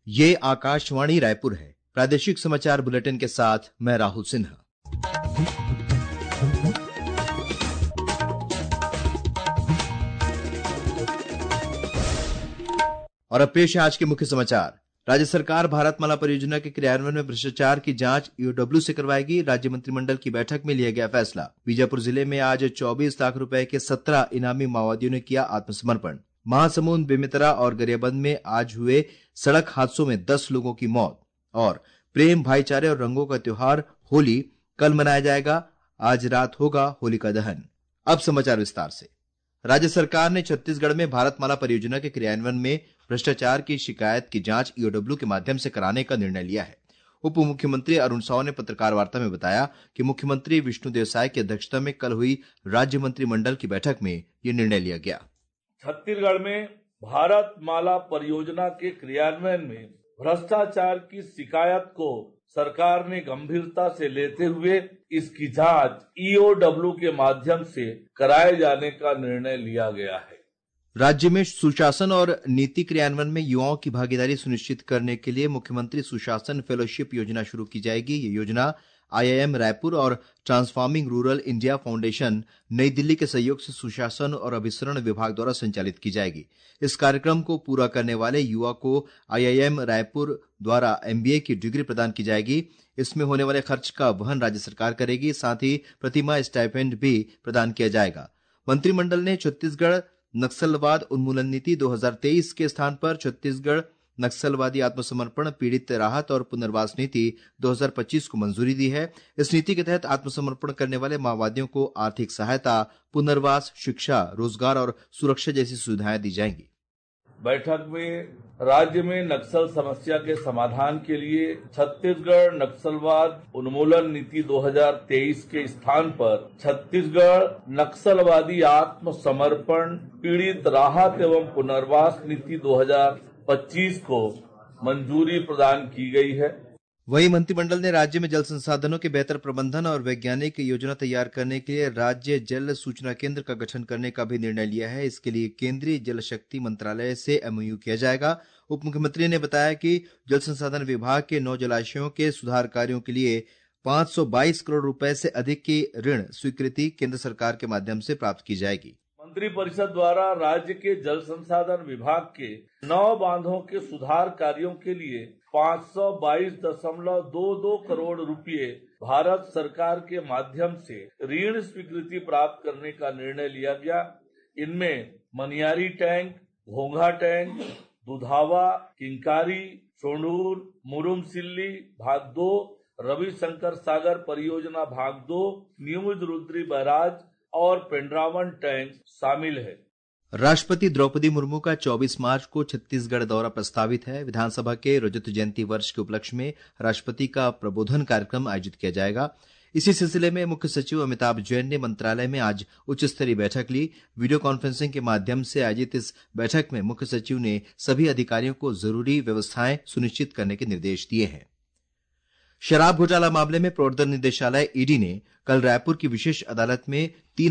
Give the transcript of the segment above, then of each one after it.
ये आकाशवाणी रायपुर है। प्रादेशिक समाचार बुलेटिन के साथ मैं राहुल सिन्हा। और अब पेश है आज के मुख्य समाचार। राज्य सरकार भारतमाला परियोजना के क्रियान्वयन में भ्रष्टाचार की जांच ईओडब्ल्यू से करवाएगी। राज्य मंत्रिमंडल की बैठक में लिया गया फैसला। बीजापुर जिले में आज 24 लाख रुपए के 17 इनामी माओवादियों ने किया आत्मसमर्पण। महासमुंद, बेमेतरा और गरियाबंद में आज हुए सड़क हादसों में 10 लोगों की मौत। और प्रेम, भाईचारे और रंगों का त्योहार होली कल मनाया जाएगा। आज रात होगा होलिका दहन। अब समाचार विस्तार से। राज्य सरकार ने छत्तीसगढ़ में भारतमाला परियोजना के क्रियान्वयन में भ्रष्टाचार की शिकायत की जांच ईओडब्ल्यू के माध्यम से कराने का निर्णय लिया है। उप मुख्यमंत्री अरुण साव ने पत्रकार वार्ता में बताया कि मुख्यमंत्री विष्णुदेव साय की अध्यक्षता में कल हुई राज्य मंत्रिमंडल की बैठक में ये निर्णय लिया गया। छत्तीसगढ़ में भारतमाला परियोजना के क्रियान्वयन में भ्रष्टाचार की शिकायत को सरकार ने गंभीरता से लेते हुए इसकी जांच ईओडब्ल्यू के माध्यम से कराए जाने का निर्णय लिया गया है। राज्य में सुशासन और नीति क्रियान्वयन में युवाओं की भागीदारी सुनिश्चित करने के लिए मुख्यमंत्री सुशासन फेलोशिप योजना शुरू की जाएगी। ये योजना आईआईएम रायपुर और ट्रांसफॉर्मिंग रूरल इंडिया फाउंडेशन नई दिल्ली के सहयोग से सुशासन और अभिसरण विभाग द्वारा संचालित की जाएगी। इस कार्यक्रम को पूरा करने वाले युवा को आईआईएम रायपुर द्वारा एमबीए की डिग्री प्रदान की जाएगी। इसमें होने वाले खर्च का वहन राज्य सरकार करेगी। साथ ही प्रतिमाह स्टाइपेंड भी प्रदान किया जाएगा। मंत्रिमंडल ने छत्तीसगढ़ नक्सलवाद उन्मूलन नीति 2023 के स्थान पर छत्तीसगढ़ नक्सलवादी आत्मसमर्पण, पीड़ित राहत और पुनर्वास नीति 2025 को मंजूरी दी है। इस नीति के तहत आत्मसमर्पण करने वाले माओवादियों को आर्थिक सहायता, पुनर्वास, शिक्षा, रोजगार और सुरक्षा जैसी सुविधाएं दी जाएंगी। बैठक में राज्य में नक्सल समस्या के समाधान के लिए छत्तीसगढ़ नक्सलवाद उन्मूलन नीति 2023 के स्थान पर छत्तीसगढ़ नक्सलवादी आत्मसमर्पण, पीड़ित राहत एवं पुनर्वास नीति 2025 को मंजूरी प्रदान की गई है। वहीं मंत्रिमंडल ने राज्य में जल संसाधनों के बेहतर प्रबंधन और वैज्ञानिक योजना तैयार करने के लिए राज्य जल सूचना केंद्र का गठन करने का भी निर्णय लिया है। इसके लिए केंद्रीय जल शक्ति मंत्रालय से एमओयू किया जाएगा। उप मुख्यमंत्री ने बताया कि जल संसाधन विभाग के 9 जलाशयों के सुधार कार्यों के लिए 522 करोड़ रुपए से अधिक की ऋण स्वीकृति केंद्र सरकार के माध्यम से प्राप्त की जाएगी। मंत्रिपरिषद द्वारा राज्य के जल संसाधन विभाग के 9 बांधों के सुधार कार्यों के लिए 522.22 करोड़ रुपए भारत सरकार के माध्यम से ऋण स्वीकृति प्राप्त करने का निर्णय लिया गया। इनमें मनियारी टैंक, घोंघा टैंक, दुधावा, किंकारी, सोंडूर, मुरुमसिल्ली भाग 2, रविशंकर सागर परियोजना भाग 2, न्यू रुद्री बैराज और पेंड्रावन टैंक शामिल है। राष्ट्रपति द्रौपदी मुर्मू का 24 मार्च को छत्तीसगढ़ दौरा प्रस्तावित है। विधानसभा के रजत जयंती वर्ष के उपलक्ष्य में राष्ट्रपति का प्रबोधन कार्यक्रम आयोजित किया जाएगा। इसी सिलसिले में मुख्य सचिव अमिताभ जैन ने मंत्रालय में आज उच्च स्तरीय बैठक ली। वीडियो कॉन्फ्रेंसिंग के माध्यम से आयोजित इस बैठक में मुख्य सचिव ने सभी अधिकारियों को जरूरी व्यवस्थाएं सुनिश्चित करने के निर्देश दिए हैं। शराब घोटाला मामले में प्रवर्तन निदेशालय ईडी ने कल रायपुर की विशेष अदालत में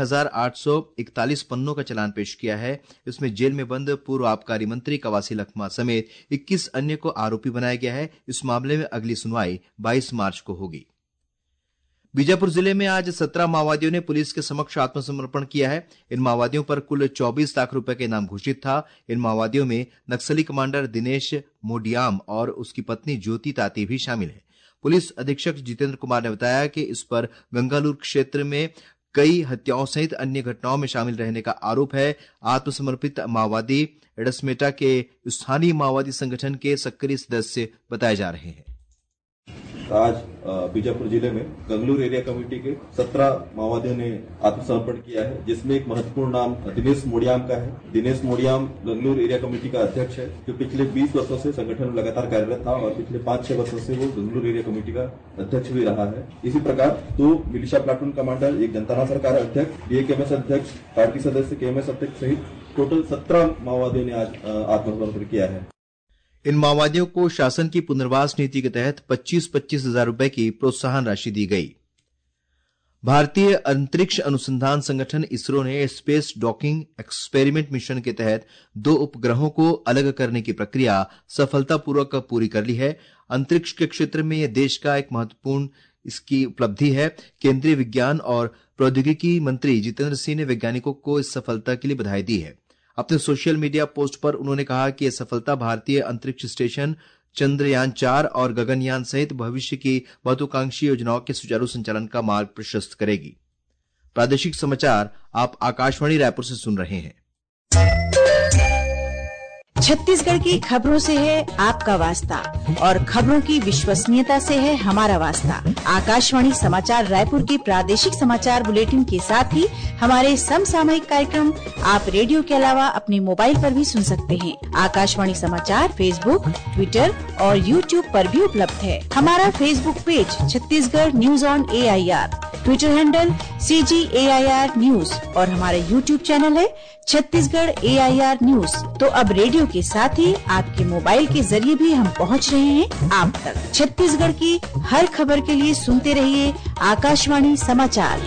3841 पन्नों का चालान पेश किया है। इसमें जेल में बंद पूर्व आबकारी मंत्री कवासी लखमा समेत 21 अन्य को आरोपी बनाया गया है। इस मामले में अगली सुनवाई 22 मार्च को होगी। बीजापुर जिले में आज 17 माओवादियों ने पुलिस के समक्ष आत्मसमर्पण किया है। इन माओवादियों पर कुल 24 लाख रुपए का इनाम घोषित था। इन माओवादियों में नक्सली कमांडर दिनेश मोडियाम और उसकी पत्नी ज्योति ताती भी शामिल है। पुलिस अधीक्षक जितेंद्र कुमार ने बताया कि इस पर गंगालूर क्षेत्र में कई हत्याओं सहित अन्य घटनाओं में शामिल रहने का आरोप है। आत्मसमर्पित माओवादी एडसमेटा के स्थानीय माओवादी संगठन के सक्रिय सदस्य बताए जा रहे हैं। आज बीजापुर जिले में गंगलूर एरिया कमेटी के 17 माओवादियों ने आत्मसमर्पण किया है, जिसमें एक महत्वपूर्ण नाम दिनेश मोडियाम का है। दिनेश मोडियाम गंगलूर एरिया कमेटी का अध्यक्ष है, जो पिछले 20 वर्षों से संगठन में लगातार कार्यरत था और पिछले 5-6 वर्षों से वो गंगलूर एरिया कमेटी का अध्यक्ष भी रहा है। इसी प्रकार 2 मिलिशिया प्लाटून कमांडर, एक जनता सरकार अध्यक्ष, डीएकेएमएस अध्यक्ष, पार्टी सदस्य, केएमएस अध्यक्ष सहित टोटल 17 माओवादियों ने आज आत्मसमर्पण किया है। इन माओवादियों को शासन की पुनर्वास नीति के तहत 25,000 रुपए की प्रोत्साहन राशि दी गई। भारतीय अंतरिक्ष अनुसंधान संगठन इसरो ने स्पेस डॉकिंग एक्सपेरिमेंट मिशन के तहत 2 उपग्रहों को अलग करने की प्रक्रिया सफलतापूर्वक पूरी कर ली है। अंतरिक्ष के क्षेत्र में यह देश का एक महत्वपूर्ण इसकी उपलब्धि है। केंद्रीय विज्ञान और प्रौद्योगिकी मंत्री जितेंद्र सिंह ने वैज्ञानिकों को इस सफलता के लिए बधाई दी है। अपने सोशल मीडिया पोस्ट पर उन्होंने कहा कि यह सफलता भारतीय अंतरिक्ष स्टेशन, चंद्रयान 4 और गगनयान सहित भविष्य की महत्वाकांक्षी योजनाओं के सुचारू संचालन का मार्ग प्रशस्त करेगी। प्रादेशिक समाचार आप आकाशवाणी रायपुर से सुन रहे हैं। छत्तीसगढ़ की खबरों से है आपका वास्ता और खबरों की विश्वसनीयता से है हमारा वास्ता। आकाशवाणी समाचार रायपुर के प्रादेशिक समाचार बुलेटिन के साथ ही हमारे समसामयिक कार्यक्रम आप रेडियो के अलावा अपने मोबाइल पर भी सुन सकते हैं। आकाशवाणी समाचार फेसबुक, ट्विटर और यूट्यूब पर भी उपलब्ध है। हमारा Facebook page Chhattisgarh news on AIR, Twitter handle CGAIR news और हमारा यूट्यूब चैनल है छत्तीसगढ़ AIR न्यूज। तो अब रेडियो के साथ ही आपके मोबाइल के जरिए भी हम पहुंच रहे हैं आप तक। छत्तीसगढ़ की हर खबर के लिए सुनते रहिए आकाशवाणी समाचार।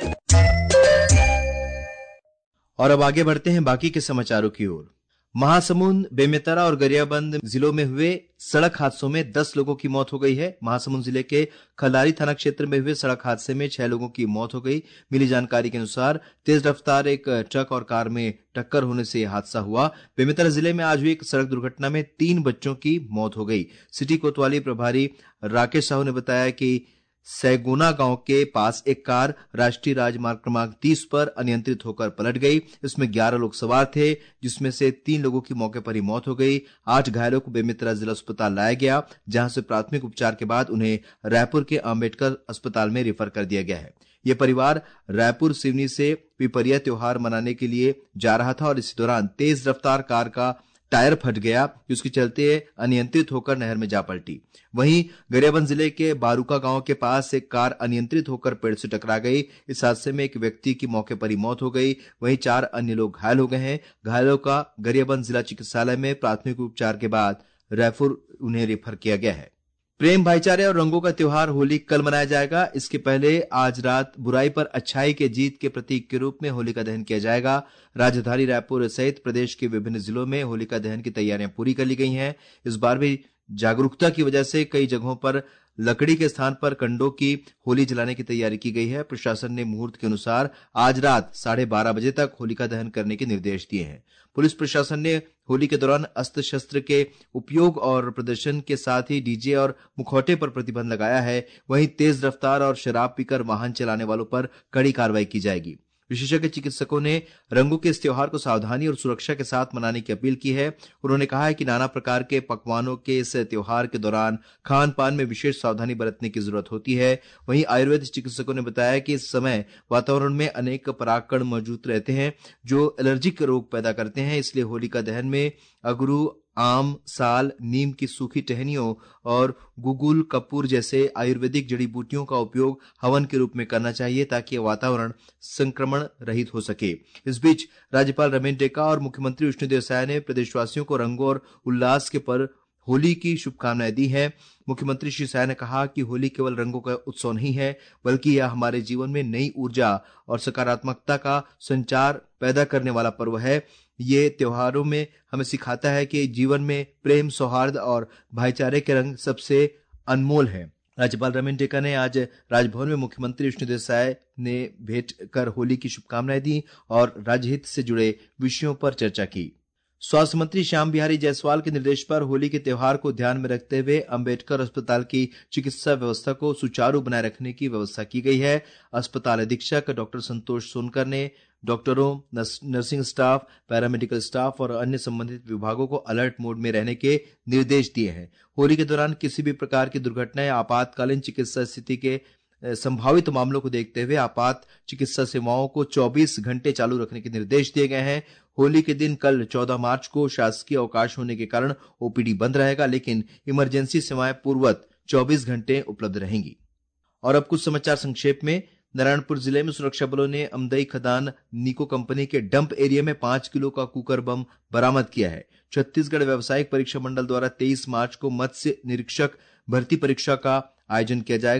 और अब आगे बढ़ते हैं बाकी के समाचारों की ओर। महासमुंद, बेमेतरा और गरियाबंद जिलों में हुए सड़क हादसों में 10 लोगों की मौत हो गई है। महासमुंद जिले के खलारी थाना क्षेत्र में हुए सड़क हादसे में 6 लोगों की मौत हो गई। मिली जानकारी के अनुसार तेज रफ्तार एक ट्रक और कार में टक्कर होने से यह हादसा हुआ। बेमेतरा जिले में आज हुई एक सड़क दुर्घटना में 3 बच्चों की मौत हो गई। सिटी कोतवाली प्रभारी राकेश साहू ने बताया कि सैगोना गांव के पास एक कार राष्ट्रीय राजमार्ग क्रमांक 30 पर अनियंत्रित होकर पलट गई। इसमें 11 लोग सवार थे, जिसमें से 3 लोगों की मौके पर ही मौत हो गई। 8 घायलों को बेमेतरा जिला अस्पताल लाया गया, जहां से प्राथमिक उपचार के बाद उन्हें रायपुर के अंबेडकर अस्पताल में रेफर कर दिया गया है। यह परिवार रायपुर सिवनी से पिपरिया त्योहार मनाने के लिए जा रहा था और इसी दौरान तेज रफ्तार कार का टायर फट गया, जिसके चलते अनियंत्रित होकर नहर में जा पलटी। वहीं गरियाबंद जिले के बारूका गांव के पास एक कार अनियंत्रित होकर पेड़ से टकरा गई। इस हादसे में एक व्यक्ति की मौके पर ही मौत हो गई। वहीं 4 अन्य लोग घायल हो गए हैं। घायलों का गरियाबंद जिला चिकित्सालय में प्राथमिक उपचार के बाद रायपुर उन्हें रेफर किया गया है। प्रेम, भाईचारे और रंगों का त्योहार होली कल मनाया जाएगा। इसके पहले आज रात बुराई पर अच्छाई के जीत के प्रतीक के रूप में होलिका दहन किया जाएगा। राजधानी रायपुर सहित प्रदेश के विभिन्न जिलों में होलिका दहन की तैयारियां पूरी कर ली गई हैं। इस बार भी जागरूकता की वजह से कई जगहों पर लकड़ी के स्थान पर कंडों की होली जलाने की तैयारी की गई है। प्रशासन ने मुहूर्त के अनुसार आज रात 12:30 बजे तक होलिका दहन करने के निर्देश दिए हैं। पुलिस प्रशासन ने होली के दौरान अस्त्र शस्त्र के उपयोग और प्रदर्शन के साथ ही डीजे और मुखौटे पर प्रतिबंध लगाया है। वहीं तेज रफ्तार और शराब पीकर वाहन चलाने वालों पर कड़ी कार्रवाई की जाएगी। विशेषज्ञ चिकित्सकों ने रंगों के इस त्योहार को सावधानी और सुरक्षा के साथ मनाने की अपील की है। उन्होंने कहा है कि नाना प्रकार के पकवानों के इस त्योहार के दौरान खान पान में विशेष सावधानी बरतने की जरूरत होती है। वहीं आयुर्वेद चिकित्सकों ने बताया कि इस समय वातावरण में अनेक परागकण मौजूद रहते हैं जो एलर्जिक रोग पैदा करते हैं। इसलिए होलिका दहन में अगरू, आम, साल, नीम की सूखी टहनियों और गुगुल, कपूर जैसे आयुर्वेदिक जड़ी बूटियों का उपयोग हवन के रूप में करना चाहिए ताकि वातावरण संक्रमण रहित हो सके। इस बीच राज्यपाल रमेश डेका और मुख्यमंत्री विष्णुदेव साय ने प्रदेशवासियों को रंगों और उल्लास के पर्व होली की शुभकामनाएं दी है। मुख्यमंत्री श्री साय ने कहा कि होली केवल रंगों का उत्सव नहीं है, बल्कि यह हमारे जीवन में नई ऊर्जा और सकारात्मकता का संचार पैदा करने वाला पर्व है। ये त्योहारों में हमें सिखाता है कि जीवन में प्रेम, सौहार्द और भाईचारे के रंग सबसे अनमोल है। राज्यपाल रमेश डेका ने आज राजभवन में मुख्यमंत्री विष्णुदेव साय ने भेंट कर होली की शुभकामनाएं दी और राज्यहित से जुड़े विषयों पर चर्चा की। स्वास्थ्य मंत्री श्याम बिहारी जायसवाल के निर्देश पर होली के त्योहार को ध्यान में रखते हुए अंबेडकर अस्पताल की चिकित्सा व्यवस्था को सुचारू बनाए रखने की व्यवस्था की गई है। अस्पताल अधीक्षक डॉक्टर संतोष सोनकर ने डॉक्टरों, नर्सिंग स्टाफ, पैरामेडिकल स्टाफ और अन्य संबंधित विभागों को अलर्ट मोड में रहने के निर्देश दिए हैं। होली के दौरान किसी भी प्रकार की दुर्घटना या आपातकालीन चिकित्सा स्थिति के संभावित मामलों को देखते हुए आपात चिकित्सा सेवाओं को 24 घंटे चालू रखने के निर्देश दिए गए हैं। होली के दिन कल 14 मार्च को शासकीय अवकाश होने के कारण ओपीडी बंद रहेगा, लेकिन इमरजेंसी सेवाएं पूर्ववत 24 घंटे उपलब्ध रहेंगी। और अब कुछ समाचार संक्षेप में। नारायणपुर जिले में सुरक्षा बलों ने अमदई खदान निको कंपनी के डंप एरिया में 5 किलो का कुकर बम बरामद किया है। छत्तीसगढ़ व्यावसायिक परीक्षा मंडल द्वारा 23 मार्च को मत्स्य निरीक्षक भर्ती परीक्षा का आयोजन किया जाएगा।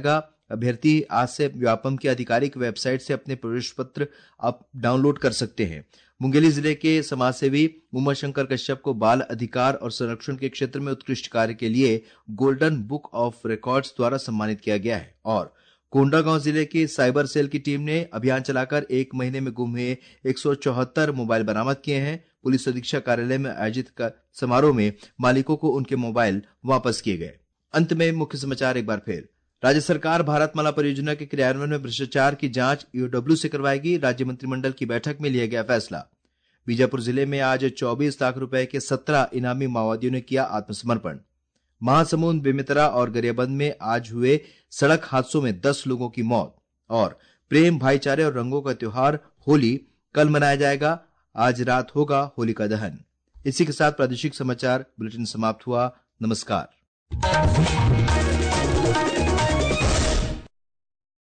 अभ्यर्थी आज से व्यापम की आधिकारिक वेबसाइट से अपने प्रवेश पत्र आप डाउनलोड कर सकते हैं। मुंगेली जिले के समाजसेवी उमाशंकर कश्यप को बाल अधिकार और संरक्षण के क्षेत्र में उत्कृष्ट कार्य के लिए गोल्डन बुक ऑफ रिकॉर्ड्स द्वारा सम्मानित किया गया है। और कोंडागांव जिले की साइबर सेल की टीम ने अभियान चलाकर 1 महीने में गुम हुए 174 मोबाइल बरामद किए हैं। पुलिस अधीक्षक कार्यालय में आयोजित समारोह में मालिकों को उनके मोबाइल वापस किए गए। अंत में मुख्य समाचार एक बार फिर। राज्य सरकार भारतमाला परियोजना के क्रियान्वयन में भ्रष्टाचार की जांच ईओडब्ल्यू से करवाएगी। राज्य मंत्रिमंडल की बैठक में लिया गया फैसला। बीजापुर जिले में आज 24 लाख रुपए के 17 इनामी माओवादियों ने किया आत्मसमर्पण। महासमुंद, बेमेतरा और गरियाबंद में आज हुए सड़क हादसों में 10 लोगों की मौत। और प्रेम, भाईचारे और रंगों का त्योहार होली कल मनाया जाएगा। आज रात होगा होलिका दहन। इसी के साथ प्रादेशिक समाचार बुलेटिन समाप्त हुआ। नमस्कार।